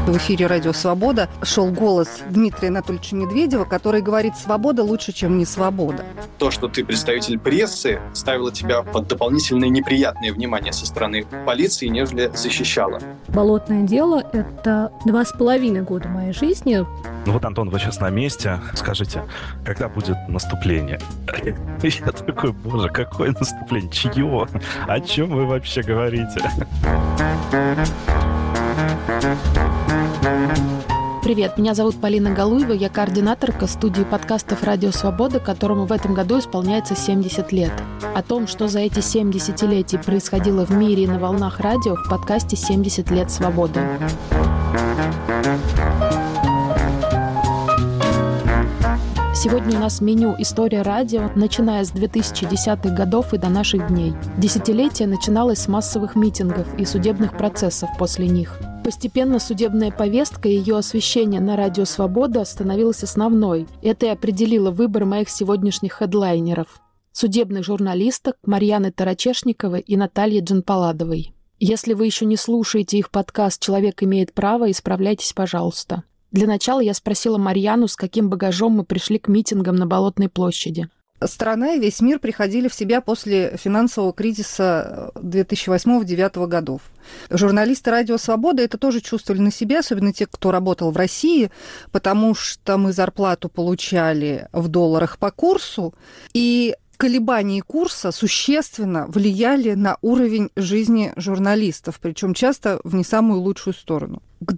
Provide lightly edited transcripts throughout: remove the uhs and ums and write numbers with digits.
В эфире «Радио Свобода» шел голос Дмитрия Анатольевича Медведева, который говорит: «Свобода лучше, чем не свобода». То, что ты представитель прессы, ставило тебя под дополнительное неприятное внимание со стороны полиции, нежели защищало. «Болотное дело» — это 2,5 года моей жизни. Ну вот, Антон, вы сейчас на месте. Скажите, когда будет наступление? Я такой: боже, какое наступление? Чье? О чем вы вообще говорите? Привет, меня зовут Полина Галуева, я координаторка студии подкастов «Радио Свобода», которому в этом году исполняется 70 лет. О том, что за эти 7 десятилетий происходило в мире и на волнах радио, в подкасте «70 лет свободы». Сегодня у нас меню «История радио», начиная с 2010-х годов и до наших дней. Десятилетие начиналось с массовых митингов и судебных процессов после них. Постепенно судебная повестка и ее освещение на радио «Свобода» становилась основной. Это и определило выбор моих сегодняшних хедлайнеров – судебных журналисток Марьяны Тарачешниковой и Натальи Джанпаладовой. Если вы еще не слушаете их подкаст «Человек имеет право», исправляйтесь, пожалуйста. Для начала я спросила Марьяну, с каким багажом мы пришли к митингам на Болотной площади. Страна и весь мир приходили в себя после финансового кризиса 2008-2009 годов. Журналисты «Радио Свобода» это тоже чувствовали на себе, особенно те, кто работал в России, потому что мы зарплату получали в долларах по курсу, и колебания курса существенно влияли на уровень жизни журналистов, причем часто в не самую лучшую сторону. К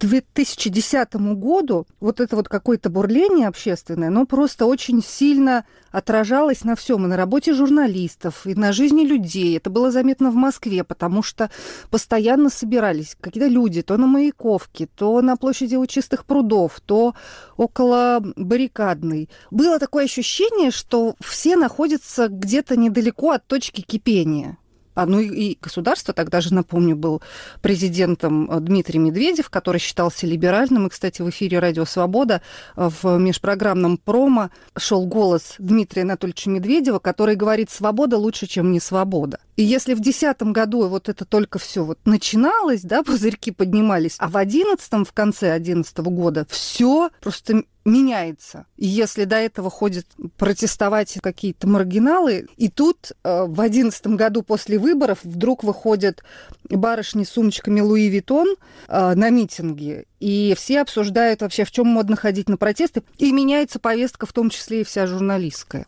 2010 году вот это вот какое-то бурление общественное, оно просто очень сильно отражалось на всем, и на работе журналистов, и на жизни людей. Это было заметно в Москве, потому что постоянно собирались какие-то люди то на Маяковке, то на площади у Чистых прудов, то около Баррикадной. Было такое ощущение, что все находятся где-то недалеко от точки кипения. Ну и государство, тогда же, напомню, был президентом Дмитрий Медведев, который считался либеральным. И, кстати, в эфире «Радио Свобода» в межпрограммном промо шел голос Дмитрия Анатольевича Медведева, который говорит: «Свобода лучше, чем не свобода». И если в 2010 году вот это только все вот начиналось, да, пузырьки поднимались, а в 2011, в конце 2011 года все просто меняется. И если до этого ходят протестовать какие-то маргиналы, и тут в 2011 году после выборов вдруг выходят барышни с сумочками Луи Виттон на митинги, и все обсуждают вообще, в чем модно ходить на протесты, и меняется повестка, в том числе и вся журналистская.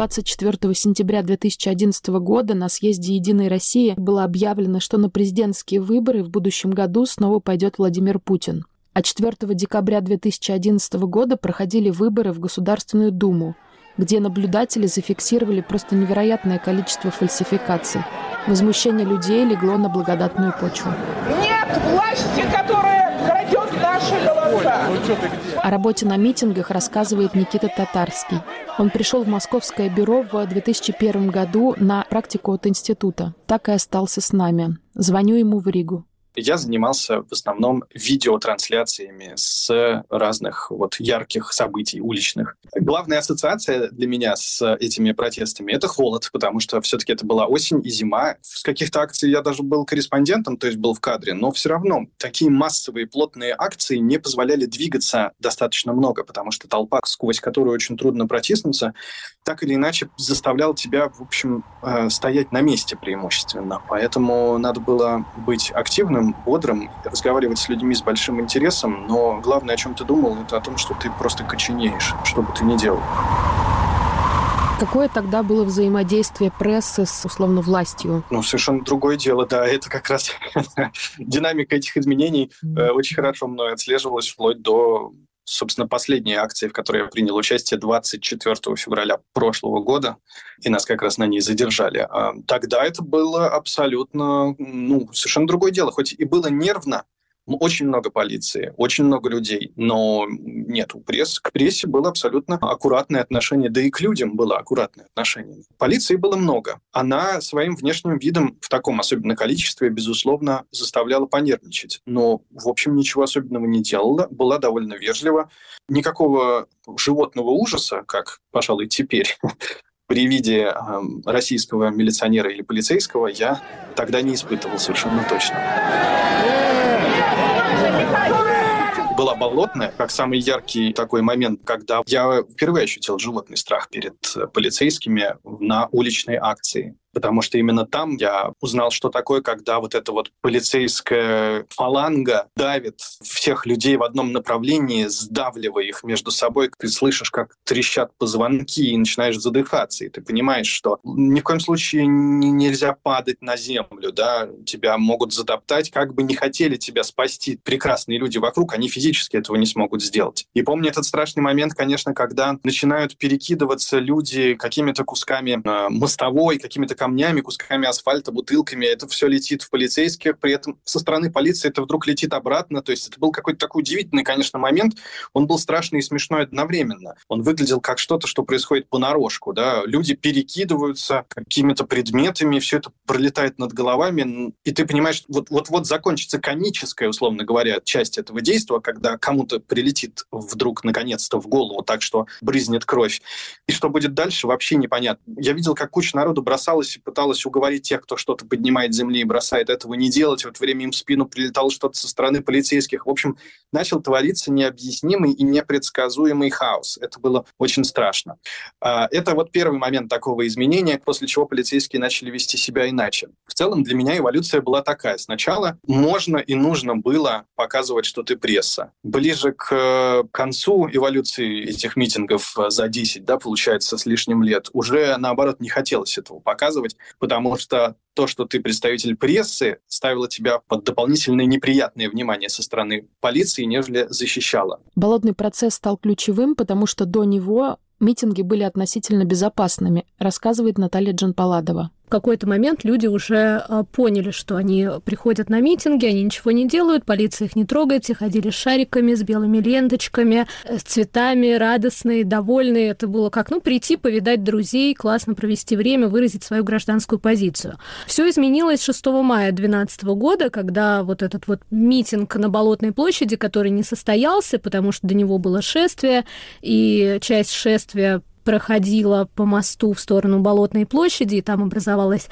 24 сентября 2011 года на съезде «Единой России» было объявлено, что на президентские выборы в будущем году снова пойдет Владимир Путин. А 4 декабря 2011 года проходили выборы в Государственную Думу, где наблюдатели зафиксировали просто невероятное количество фальсификаций. Возмущение людей легло на благодатную почву. Нет власти, которая крадет наши голоса. О работе на митингах рассказывает Никита Татарский. Он пришел в Московское бюро в 2001 году на практику от института. Так и остался с нами. Звоню ему в Ригу. Я занимался в основном видеотрансляциями с разных ярких событий уличных. Главная ассоциация для меня с этими протестами – это холод, потому что все-таки это была осень и зима. С каких-то акций я даже был корреспондентом, то есть был в кадре, но все равно такие массовые плотные акции не позволяли двигаться достаточно много, потому что толпа, сквозь которую очень трудно протиснуться, так или иначе заставляла тебя, в общем, стоять на месте преимущественно. Поэтому надо было быть активным, бодрым, разговаривать с людьми с большим интересом, но главное, о чем ты думал, это о том, что ты просто коченеешь, что бы ты ни делал. Какое тогда было взаимодействие прессы с, условно, властью? Совершенно другое дело, да. Это как раз динамика этих изменений очень хорошо мной отслеживалась вплоть до, собственно, последней акции, в которой я принял участие 24 февраля прошлого года, и нас как раз на ней задержали. Тогда это было абсолютно, совершенно другое дело. Хоть и было нервно, очень много полиции, очень много людей, но нет, к прессе было абсолютно аккуратное отношение, да и к людям было аккуратное отношение. Полиции было много. Она своим внешним видом в таком особенно количестве, безусловно, заставляла понервничать. Но, в общем, ничего особенного не делала, была довольно вежлива. Никакого животного ужаса, как, пожалуй, теперь, при виде российского милиционера или полицейского я тогда не испытывал совершенно точно. была Болотная, как самый яркий такой момент, когда я впервые ощутил животный страх перед полицейскими на уличной акции. Потому что именно там я узнал, что такое, когда вот эта вот полицейская фаланга давит всех людей в одном направлении, сдавливая их между собой. Ты слышишь, как трещат позвонки, и начинаешь задыхаться. И ты понимаешь, что ни в коем случае нельзя падать на землю, да? Тебя могут затоптать, как бы не хотели тебя спасти прекрасные люди вокруг, они физически этого не смогут сделать. И помню этот страшный момент, конечно, когда начинают перекидываться люди какими-то кусками мостовой, какими-то камнями, кусками асфальта, бутылками. Это все летит в полицейских. При этом со стороны полиции это вдруг летит обратно. То есть это был какой-то такой удивительный, конечно, момент. Он был страшный и смешной одновременно. Он выглядел как что-то, что происходит понарошку. Да? Люди перекидываются какими-то предметами, все это пролетает над головами. И ты понимаешь, вот закончится комическая, условно говоря, часть этого действия, когда кому-то прилетит вдруг, наконец-то, в голову так, что брызнет кровь. И что будет дальше, вообще непонятно. Я видел, как куча народу бросалась и пыталась уговорить тех, кто что-то поднимает с земли и бросает, этого не делать. В это время им в спину прилетало что-то со стороны полицейских. В общем, начал твориться необъяснимый и непредсказуемый хаос. Это было очень страшно. Это вот первый момент такого изменения, после чего полицейские начали вести себя иначе. В целом для меня эволюция была такая. Сначала можно и нужно было показывать, что ты пресса. Ближе к концу эволюции этих митингов за 10, да, получается, с лишним лет, уже наоборот не хотелось этого показывать, потому что то, что ты представитель прессы, ставило тебя под дополнительное неприятное внимание со стороны полиции, нежели защищало. Болотный процесс стал ключевым, потому что до него митинги были относительно безопасными, рассказывает Наталья Джанпаладова. В какой-то момент люди уже поняли, что они приходят на митинги, они ничего не делают, полиция их не трогает, все ходили с шариками, с белыми ленточками, с цветами, радостные, довольные. Это было как, прийти, повидать друзей, классно провести время, выразить свою гражданскую позицию. Все изменилось 6 мая 2012 года, когда вот этот вот митинг на Болотной площади, который не состоялся, потому что до него было шествие, и часть шествия проходила по мосту в сторону Болотной площади, и там образовалась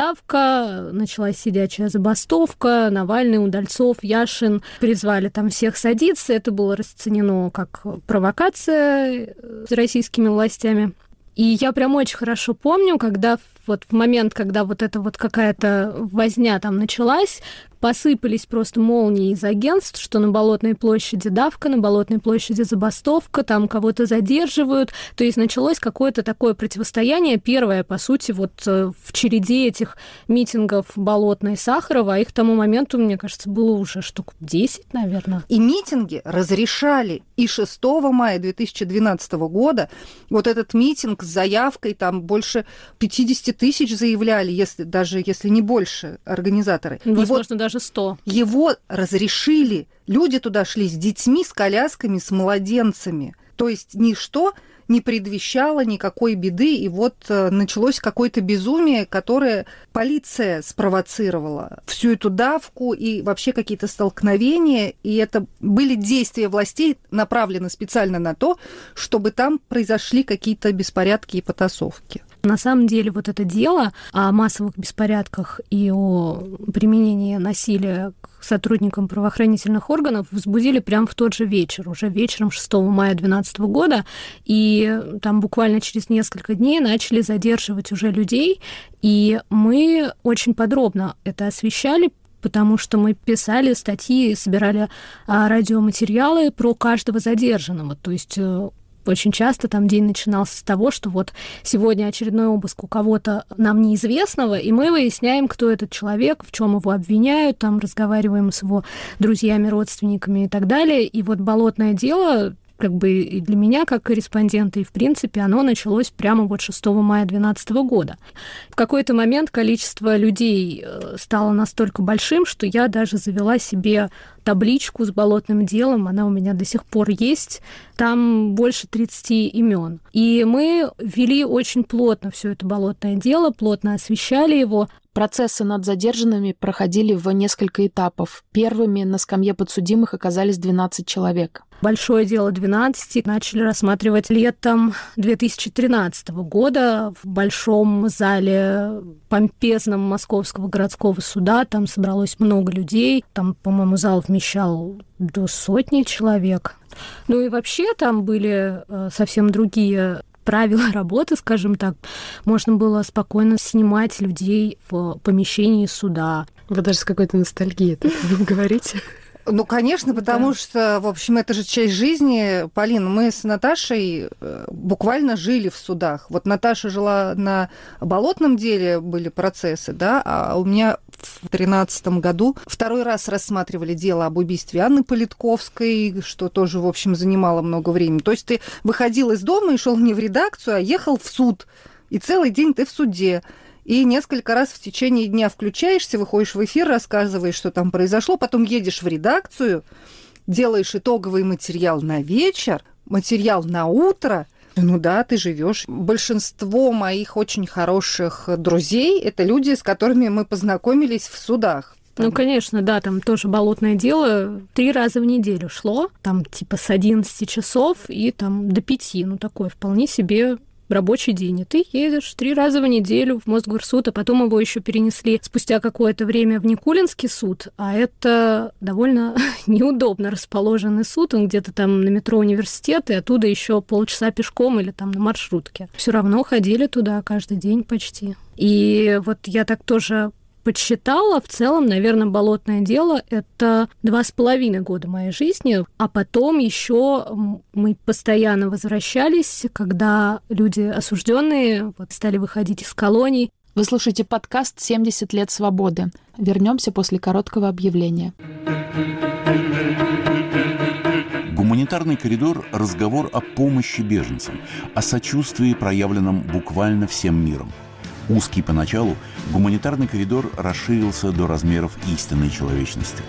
давка, началась сидячая забастовка, Навальный, Удальцов, Яшин призвали там всех садиться. Это было расценено как провокация российскими властями. И я прям очень хорошо помню, когда вот в момент, когда вот эта вот какая-то возня там началась, посыпались просто молнии из агентств, что на Болотной площади давка, на Болотной площади забастовка, там кого-то задерживают. То есть началось какое-то такое противостояние, первое, по сути, вот в череде этих митингов Болотной и Сахарова, а их к тому моменту, мне кажется, было уже штук 10, наверное. И митинги разрешали. И 6 мая 2012 года вот этот митинг с заявкой, там больше 50 тысяч заявляли, если не больше, организаторы. Возможно, даже 100. Его разрешили. Люди туда шли с детьми, с колясками, с младенцами. То есть ничто не предвещало никакой беды. И вот началось какое-то безумие, которое полиция спровоцировала. Всю эту давку и вообще какие-то столкновения. И это были действия властей, направлены специально на то, чтобы там произошли какие-то беспорядки и потасовки. На самом деле вот это дело о массовых беспорядках и о применении насилия к сотрудникам правоохранительных органов возбудили прямо в тот же вечер, уже вечером 6 мая 2012 года, и там буквально через несколько дней начали задерживать уже людей, и мы очень подробно это освещали, потому что мы писали статьи, собирали радиоматериалы про каждого задержанного, то есть очень часто там день начинался с того, что вот сегодня очередной обыск у кого-то нам неизвестного, и мы выясняем, кто этот человек, в чем его обвиняют, там разговариваем с его друзьями, родственниками и так далее. И вот Болотное дело, как бы и для меня, как корреспондента, и в принципе оно началось прямо вот 6 мая 2012 года. В какой-то момент количество людей стало настолько большим, что я даже завела себе табличку с Болотным делом, она у меня до сих пор есть, там больше 30 имен. И мы вели очень плотно все это Болотное дело, плотно освещали его. Процессы над задержанными проходили в несколько этапов. Первыми на скамье подсудимых оказались 12 человек. Большое дело 12 начали рассматривать летом 2013 года в большом зале помпезном Московского городского суда. Там собралось много людей. Там, по-моему, зал вмещал до 100 человек. Ну и вообще там были совсем другие правила работы, скажем так. Можно было спокойно снимать людей в помещении суда. Вы даже с какой-то ностальгией так говорите. Ну, конечно, потому что, в общем, это же часть жизни. Полин, мы с Наташей буквально жили в судах. Вот Наташа жила на Болотном деле, были процессы, да, а у меня в 2013 году второй раз рассматривали дело об убийстве Анны Политковской, что тоже, в общем, занимало много времени. То есть ты выходил из дома и шел не в редакцию, а ехал в суд. И целый день ты в суде. И несколько раз в течение дня включаешься, выходишь в эфир, рассказываешь, что там произошло, потом едешь в редакцию, делаешь итоговый материал на вечер, материал на утро. Ну да, ты живешь. Большинство моих очень хороших друзей – это люди, с которыми мы познакомились в судах. Ну, конечно, да, там тоже болотное дело 3 раза в неделю шло, там типа с 11 часов и там до 5, ну такой вполне себе рабочий день, и ты едешь 3 раза в неделю в Мосгорсуд, а потом его еще перенесли спустя какое-то время в Никулинский суд, а это довольно неудобно расположенный суд, он где-то там на метро Университет, и оттуда еще полчаса пешком или там на маршрутке. Все равно ходили туда каждый день почти. И вот я так тоже подсчитала, в целом, наверное, болотное дело – это 2,5 года моей жизни, а потом еще мы постоянно возвращались, когда люди осужденные стали выходить из колоний. Вы слушаете подкаст «70 лет свободы». Вернемся после короткого объявления. Гуманитарный коридор – разговор о помощи беженцам, о сочувствии, проявленном буквально всем миром. Узкий поначалу, гуманитарный коридор расширился до размеров истинной человечности.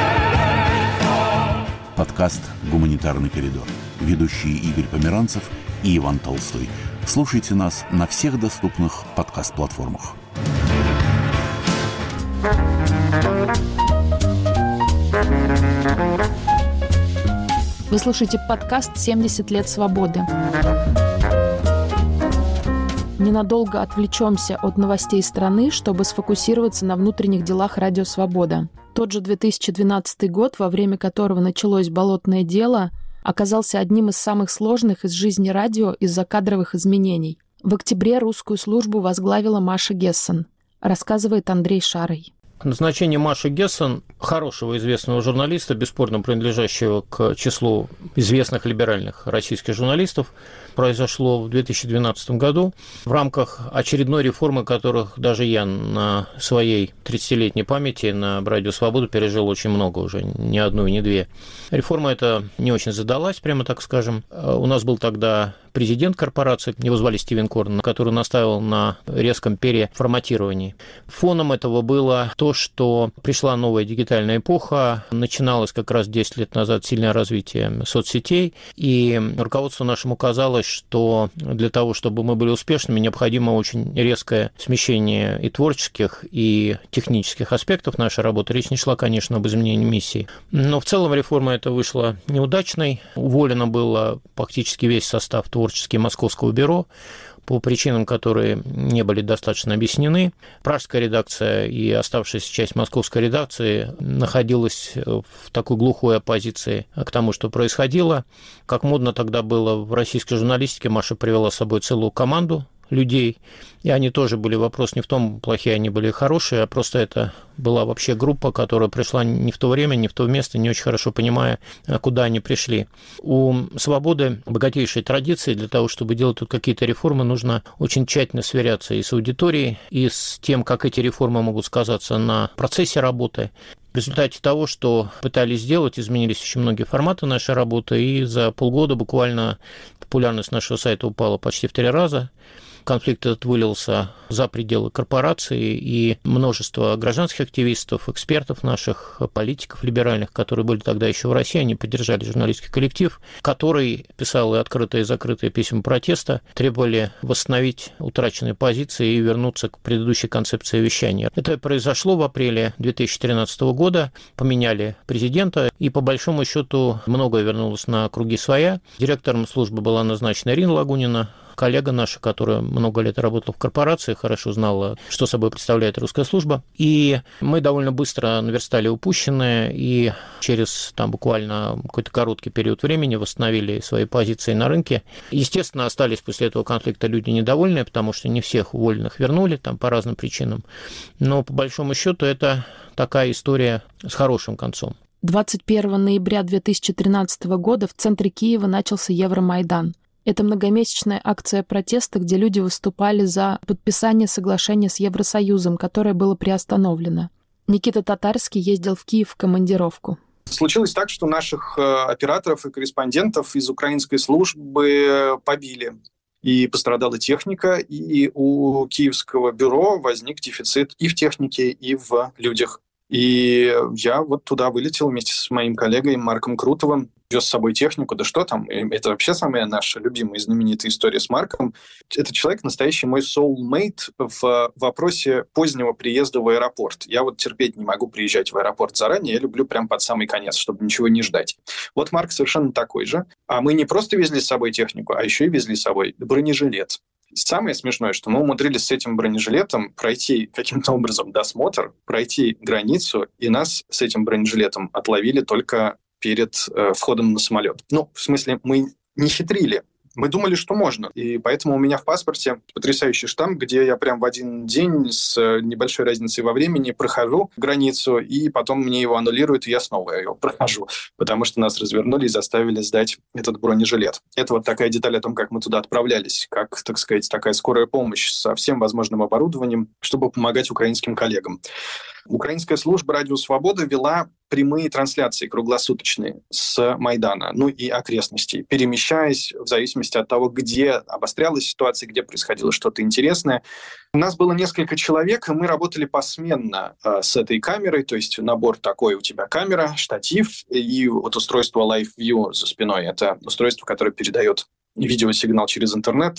Подкаст «Гуманитарный коридор». Ведущие Игорь Померанцев и Иван Толстой. Слушайте нас на всех доступных подкаст-платформах. Вы слушаете подкаст «70 лет свободы». Ненадолго отвлечемся от новостей страны, чтобы сфокусироваться на внутренних делах «Радио Свобода». Тот же 2012 год, во время которого началось болотное дело, оказался одним из самых сложных из жизни радио из-за кадровых изменений. В октябре русскую службу возглавила Маша Гессен, рассказывает Андрей Шарый. Назначение Маши Гессен, хорошего известного журналиста, бесспорно принадлежащего к числу известных либеральных российских журналистов, произошло в 2012 году в рамках очередной реформы, которых даже я на своей 30-летней памяти на Радио Свободу пережил очень много уже, ни одну и не две. Реформа эта не очень задалась, прямо так скажем. У нас был тогда президент корпорации, его звали Стивен Корн, который настаивал на резком переформатировании. Фоном этого было то, что пришла новая дигитальная эпоха, начиналось как раз 10 лет назад сильное развитие соцсетей, и руководство нашему казалось, что для того, чтобы мы были успешными, необходимо очень резкое смещение и творческих, и технических аспектов нашей работы. Речь не шла, конечно, об изменении миссии. Но в целом реформа эта вышла неудачной. Уволено было практически весь состав творческий Московского бюро по причинам, которые не были достаточно объяснены. Пражская редакция и оставшаяся часть московской редакции находилась в такой глухой оппозиции к тому, что происходило. Как модно тогда было в российской журналистике, Маша привела с собой целую команду людей, и они тоже были, вопрос не в том, плохие они были, хорошие, а просто это была вообще группа, которая пришла не в то время, не в то место, не очень хорошо понимая, куда они пришли. У «Свободы» богатейшие традиции. Для того, чтобы делать тут какие-то реформы, нужно очень тщательно сверяться и с аудиторией, и с тем, как эти реформы могут сказаться на процессе работы. В результате того, что пытались сделать, изменились очень многие форматы нашей работы, и за полгода буквально популярность нашего сайта упала почти в 3 раза. Конфликт этот вылился за пределы корпорации, и множество гражданских активистов, экспертов наших, политиков либеральных, которые были тогда еще в России, они поддержали журналистский коллектив, который писал и открытые, и закрытые письма протеста, требовали восстановить утраченные позиции и вернуться к предыдущей концепции вещания. Это произошло в апреле 2013 года, поменяли президента, и по большому счету многое вернулось на круги своя. Директором службы была назначена Ирина Лагунина, коллега наша, которая много лет работала в корпорации, хорошо знала, что собой представляет русская служба. И мы довольно быстро наверстали упущенное, и через буквально какой-то короткий период времени восстановили свои позиции на рынке. Естественно, остались после этого конфликта люди недовольные, потому что не всех уволенных вернули по разным причинам. Но по большому счету это такая история с хорошим концом. 21 ноября 2013 года в центре Киева начался Евромайдан. Это многомесячная акция протеста, где люди выступали за подписание соглашения с Евросоюзом, которое было приостановлено. Никита Татарский ездил в Киев в командировку. Случилось так, что наших операторов и корреспондентов из украинской службы побили. И пострадала техника, и у киевского бюро возник дефицит и в технике, и в людях. И я туда вылетел вместе с моим коллегой Марком Крутовым, вез с собой технику, да что там, это вообще самая наша любимая и знаменитая история с Марком. Это человек, настоящий мой soulmate в вопросе позднего приезда в аэропорт. Я терпеть не могу приезжать в аэропорт заранее, я люблю прям под самый конец, чтобы ничего не ждать. Марк совершенно такой же. А мы не просто везли с собой технику, а еще и везли с собой бронежилет. Самое смешное, что мы умудрились с этим бронежилетом пройти каким-то образом досмотр, пройти границу, и нас с этим бронежилетом отловили только перед входом на самолет. В смысле, мы не хитрили. Мы думали, что можно. И поэтому у меня в паспорте потрясающий штамп, где я прям в один день с небольшой разницей во времени прохожу границу, и потом мне его аннулируют, и я снова его прохожу, потому что нас развернули и заставили сдать этот бронежилет. Это такая деталь о том, как мы туда отправлялись, как, так сказать, такая скорая помощь со всем возможным оборудованием, чтобы помогать украинским коллегам. Украинская служба «Радио Свобода» вела прямые трансляции круглосуточные с Майдана, и окрестностей, перемещаясь в зависимости от того, где обострялась ситуация, где происходило что-то интересное. У нас было несколько человек, и мы работали посменно с этой камерой, то есть набор такой: у тебя камера, штатив и устройство Live View за спиной. Это устройство, которое передает видеосигнал через интернет.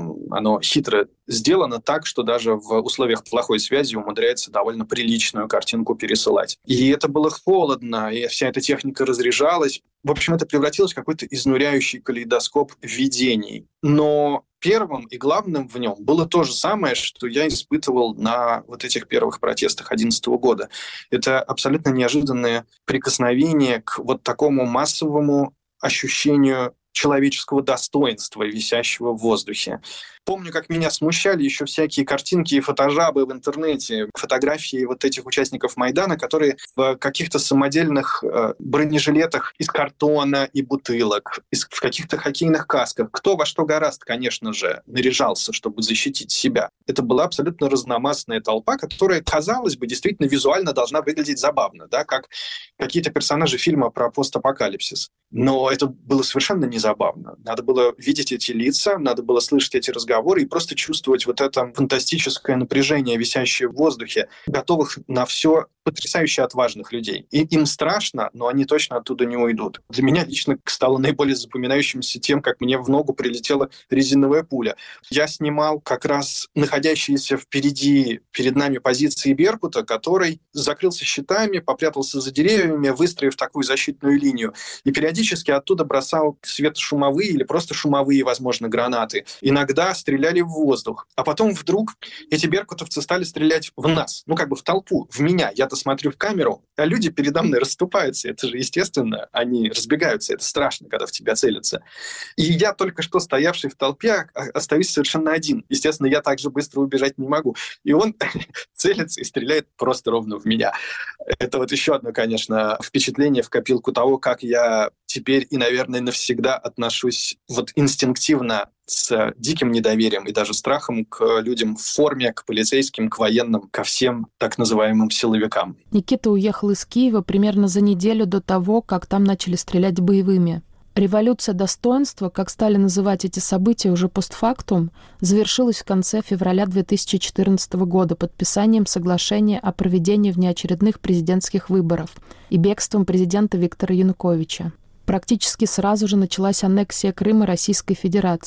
Оно хитро сделано так, что даже в условиях плохой связи умудряется довольно приличную картинку пересылать. И это было холодно, и вся эта техника разряжалась. В общем, это превратилось в какой-то изнуряющий калейдоскоп видений. Но первым и главным в нем было то же самое, что я испытывал на этих первых протестах 2011 года. Это абсолютно неожиданное прикосновение к такому массовому ощущению человеческого достоинства, висящего в воздухе. Помню, как меня смущали еще всякие картинки и фотожабы в интернете, фотографии этих участников Майдана, которые в каких-то самодельных бронежилетах из картона и бутылок, в каких-то хоккейных касках. Кто во что гораст, конечно же, наряжался, чтобы защитить себя. Это была абсолютно разномастная толпа, которая, казалось бы, действительно визуально должна выглядеть забавно, как какие-то персонажи фильма про постапокалипсис. Но это было совершенно не забавно. Надо было видеть эти лица, надо было слышать эти разговоры и просто чувствовать это фантастическое напряжение, висящее в воздухе, готовых на все, потрясающе отважных людей. И им страшно, но они точно оттуда не уйдут. Для меня лично стало наиболее запоминающимся тем, как мне в ногу прилетела резиновая пуля. Я снимал как раз находящиеся впереди, перед нами позиции Беркута, который закрылся щитами, попрятался за деревьями, выстроив такую защитную линию, и периодически оттуда бросал светошумовые или просто шумовые, возможно, гранаты. Иногда стреляли в воздух. А потом вдруг эти беркутовцы стали стрелять в нас, в толпу, в меня. Я-то смотрю в камеру, а люди передо мной расступаются. Это же естественно, они разбегаются. Это страшно, когда в тебя целятся. И я, только что стоявший в толпе, остаюсь совершенно один. Естественно, я так же быстро убежать не могу. И он целится и стреляет просто ровно в меня. Это еще одно, конечно, впечатление в копилку того, как я теперь и, наверное, навсегда отношусь инстинктивно с диким недоверием и даже страхом к людям в форме, к полицейским, к военным, ко всем так называемым силовикам. Никита уехал из Киева примерно за неделю до того, как там начали стрелять боевыми. Революция достоинства, как стали называть эти события уже постфактум, завершилась в конце февраля 2014 года подписанием соглашения о проведении внеочередных президентских выборов и бегством президента Виктора Януковича. Практически сразу же началась аннексия Крыма Российской Федерацией.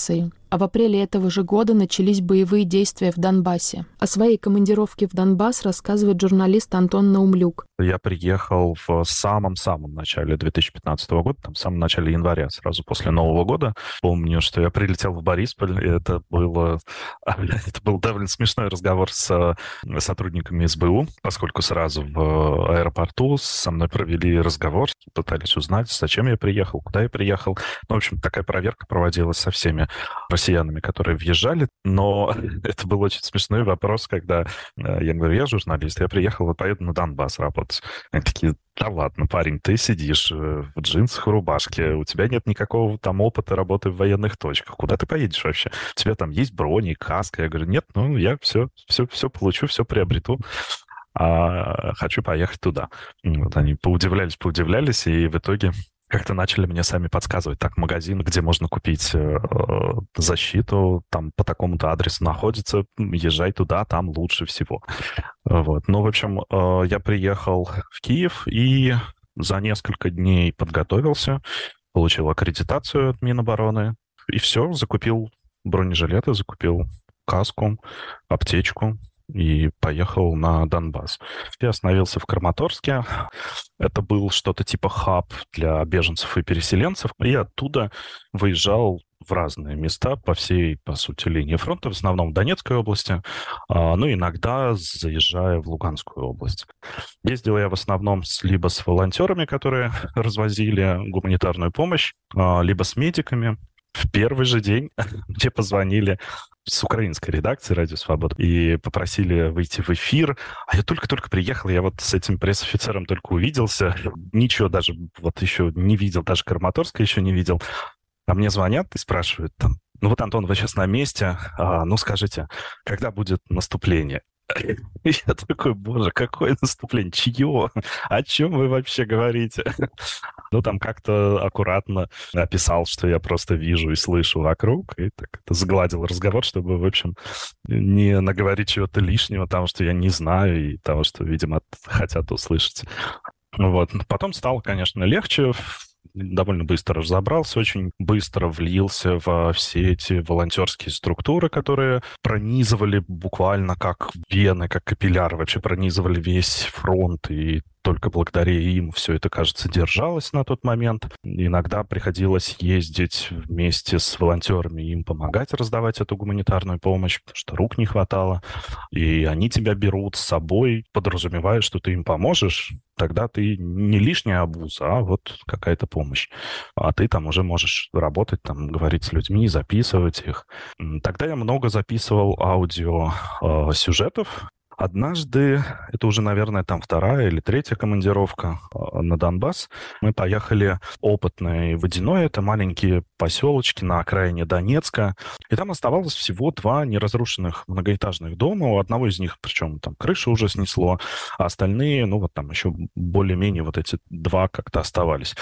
а в апреле этого же года начались боевые действия в Донбассе. О своей командировке в Донбасс рассказывает журналист Антон Наумлюк. Я приехал в самом-самом начале 2015 года, там в самом начале января, сразу после Нового года. Помню, что я прилетел в Борисполь, и это был довольно смешной разговор с сотрудниками СБУ, поскольку сразу в аэропорту со мной провели разговор, пытались узнать, зачем я приехал, куда я приехал. Ну, в общем, такая проверка проводилась со всеми россиянами, которые въезжали, но это был очень смешной вопрос, когда я говорю, я журналист, я приехал, вот поеду на Донбасс работать. Они такие, да ладно, парень, ты сидишь в джинсах, в рубашке, у тебя нет никакого там опыта работы в военных точках, куда ты поедешь вообще? У тебя там есть брони, каска? Я говорю, нет, ну я все получу, все приобрету. Хочу поехать туда. Вот они поудивлялись, и в итоге как-то начали мне сами подсказывать. Так, магазин, где можно купить защиту, там по такому-то адресу находится, езжай туда, там лучше всего. Вот. Ну, в общем, я приехал в Киев и за несколько дней подготовился, получил аккредитацию от Минобороны, и все, закупил бронежилеты, закупил каску, аптечку, и поехал на Донбасс. Я остановился в Краматорске. Это был что-то типа хаб для беженцев и переселенцев. И оттуда выезжал в разные места по всей, по сути, линии фронта, в основном в Донецкой области, ну, иногда заезжая в Луганскую область. Ездил я в основном либо с волонтерами, которые развозили гуманитарную помощь, либо с медиками. В первый же день мне позвонили с украинской редакции «Радио Свобода» и попросили выйти в эфир. А я только-только приехал, я вот с этим пресс-офицером только увиделся. Ничего даже вот еще не видел, даже Краматорска еще не видел. А мне звонят и спрашивают там, ну вот, Антон, вы сейчас на месте, ну скажите, когда будет наступление? И я такой, боже, какое наступление, чье? О чем вы вообще говорите? Ну, там как-то аккуратно описал, что я просто вижу и слышу вокруг, и так это сгладил разговор, чтобы, в общем, не наговорить чего-то лишнего, того, что я не знаю, и того, что, видимо, хотят услышать. Вот. Потом стало, конечно, легче. Довольно быстро разобрался, очень быстро влился во все эти волонтерские структуры, которые пронизывали буквально как вены, как капилляры, вообще пронизывали весь фронт, и только благодаря им все это, кажется, держалось на тот момент. Иногда приходилось ездить вместе с волонтерами, им помогать раздавать эту гуманитарную помощь, потому что рук не хватало. И они тебя берут с собой, подразумевая, что ты им поможешь, тогда ты не лишняя обуза, а вот какая-то помощь. А ты там уже можешь работать, там, говорить с людьми, записывать их. Тогда я много записывал аудиосюжетов. Однажды, это уже, наверное, там вторая или третья командировка на Донбасс, мы поехали опытное Водяное, это маленькие поселочки на окраине Донецка, и там оставалось всего 2 неразрушенных многоэтажных дома, у одного из них, причем там крышу уже снесло, а остальные, ну вот там еще более-менее вот эти 2 как-то оставались.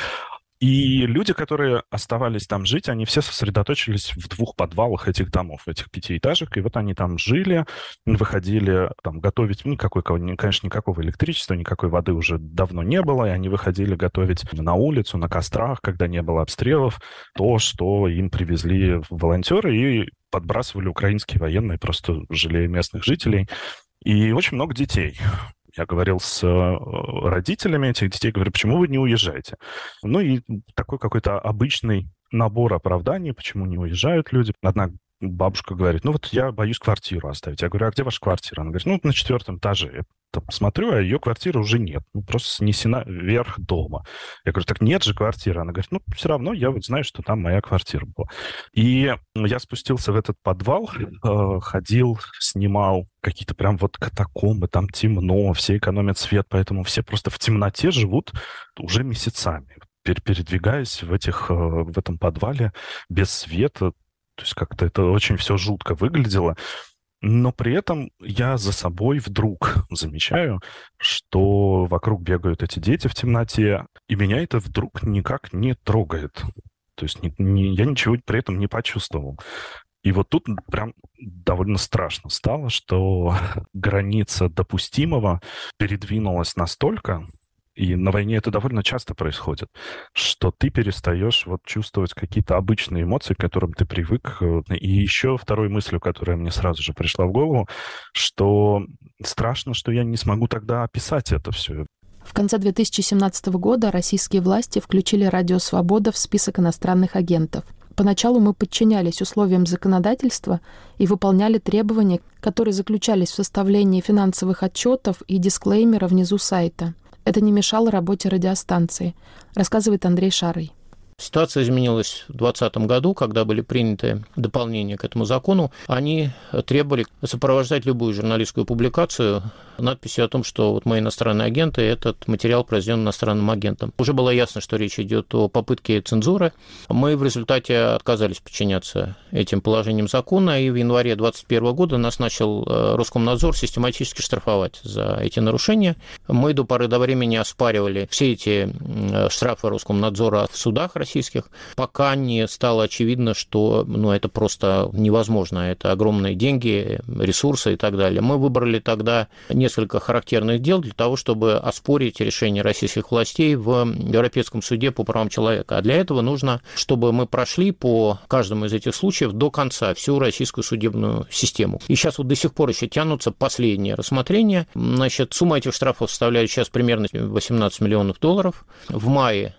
И люди, которые оставались там жить, они все сосредоточились в 2 подвалах этих домов, этих 5-этажек, и вот они там жили, выходили там готовить, конечно, никакого электричества, никакой воды уже давно не было, и они выходили готовить на улицу, на кострах, когда не было обстрелов, то, что им привезли волонтеры, и подбрасывали украинские военные, просто жалея местных жителей. И очень много детей. Я говорил с родителями этих детей, говорю, почему вы не уезжаете? Ну и такой какой-то обычный набор оправданий, почему не уезжают люди. Одна бабушка говорит, ну вот я боюсь квартиру оставить. Я говорю, а где ваша квартира? Она говорит, ну на 4-м этаже. Я там смотрю, а ее квартиры уже нет. Ну просто снесена вверх дома. Я говорю, так нет же квартиры. Она говорит, ну все равно я вот знаю, что там моя квартира была. И я спустился в этот подвал, ходил, снимал какие-то прям вот катакомбы, там темно, все экономят свет, поэтому все просто в темноте живут уже месяцами, передвигаясь в этом подвале без света. То есть как-то это очень все жутко выглядело. Но при этом я за собой вдруг замечаю, что вокруг бегают эти дети в темноте, и меня это вдруг никак не трогает. То есть я ничего при этом не почувствовал. И вот тут прям довольно страшно стало, что граница допустимого передвинулась настолько, и на войне это довольно часто происходит, что ты перестаешь вот чувствовать какие-то обычные эмоции, к которым ты привык. И еще второй мыслью, которая мне сразу же пришла в голову, что страшно, что я не смогу тогда описать это все. В конце 2017 года российские власти включили «Радио Свобода» в список иностранных агентов. Поначалу мы подчинялись условиям законодательства и выполняли требования, которые заключались в составлении финансовых отчетов и дисклеймера внизу сайта. Это не мешало работе радиостанции, рассказывает Андрей Шарый. Ситуация изменилась в 2020 году, когда были приняты дополнения к этому закону. Они требовали сопровождать любую журналистскую публикацию надписью о том, что вот мы иностранные агенты, этот материал произведен иностранным агентом. Уже было ясно, что речь идет о попытке цензуры. Мы в результате отказались подчиняться этим положениям закона, и в январе 2021 года нас начал Роскомнадзор систематически штрафовать за эти нарушения. Мы до поры до времени оспаривали все эти штрафы Роскомнадзора в судах российских, пока не стало очевидно, что это просто невозможно. Это огромные деньги, ресурсы и так далее. Мы выбрали тогда несколько характерных дел для того, чтобы оспорить решение российских властей в Европейском суде по правам человека. А для этого нужно, чтобы мы прошли по каждому из этих случаев до конца всю российскую судебную систему. И сейчас вот до сих пор еще тянутся последние рассмотрения. Значит, сумма этих штрафов составляет сейчас примерно $18 миллионов. В мае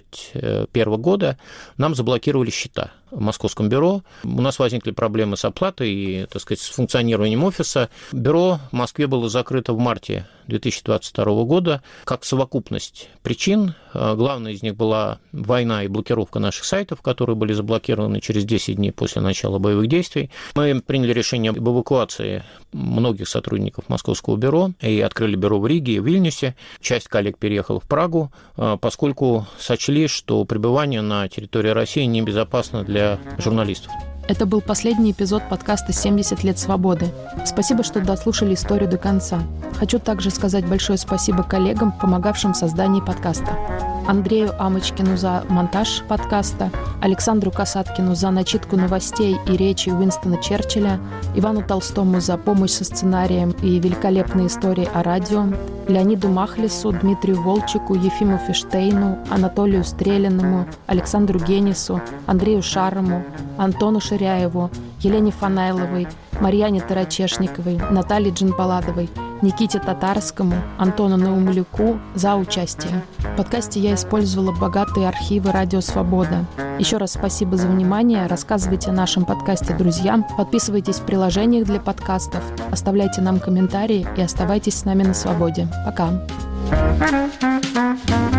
2021 года нам заблокировали счета в Московском бюро. У нас возникли проблемы с оплатой и, так сказать, с функционированием офиса. Бюро в Москве было закрыто в марте 2022 года как совокупность причин. Главной из них была война и блокировка наших сайтов, которые были заблокированы через 10 дней после начала боевых действий. Мы приняли решение об эвакуации многих сотрудников Московского бюро и открыли бюро в Риге и в Вильнюсе. Часть коллег переехала в Прагу, поскольку сочли, что пребывание на территории России небезопасно для журналистов. Это был последний эпизод подкаста «70 лет свободы». Спасибо, что дослушали историю до конца. Хочу также сказать большое спасибо коллегам, помогавшим в создании подкаста. Андрею Амочкину за монтаж подкаста, Александру Касаткину за начитку новостей и речи Уинстона Черчилля, Ивану Толстому за помощь со сценарием и великолепные истории о радио, Леониду Махлису, Дмитрию Волчику, Ефиму Фиштейну, Анатолию Стрелянному, Александру Генису, Андрею Шарому, Антону Ширяеву, Елене Фанайловой, Марьяне Тарачешниковой, Наталье Джанбаладовой, Никите Татарскому, Антону Наумлюку за участие. В подкасте я использовала богатые архивы «Радио Свобода». Еще раз спасибо за внимание. Рассказывайте о нашем подкасте друзьям, подписывайтесь в приложениях для подкастов, оставляйте нам комментарии и оставайтесь с нами на свободе. Пока!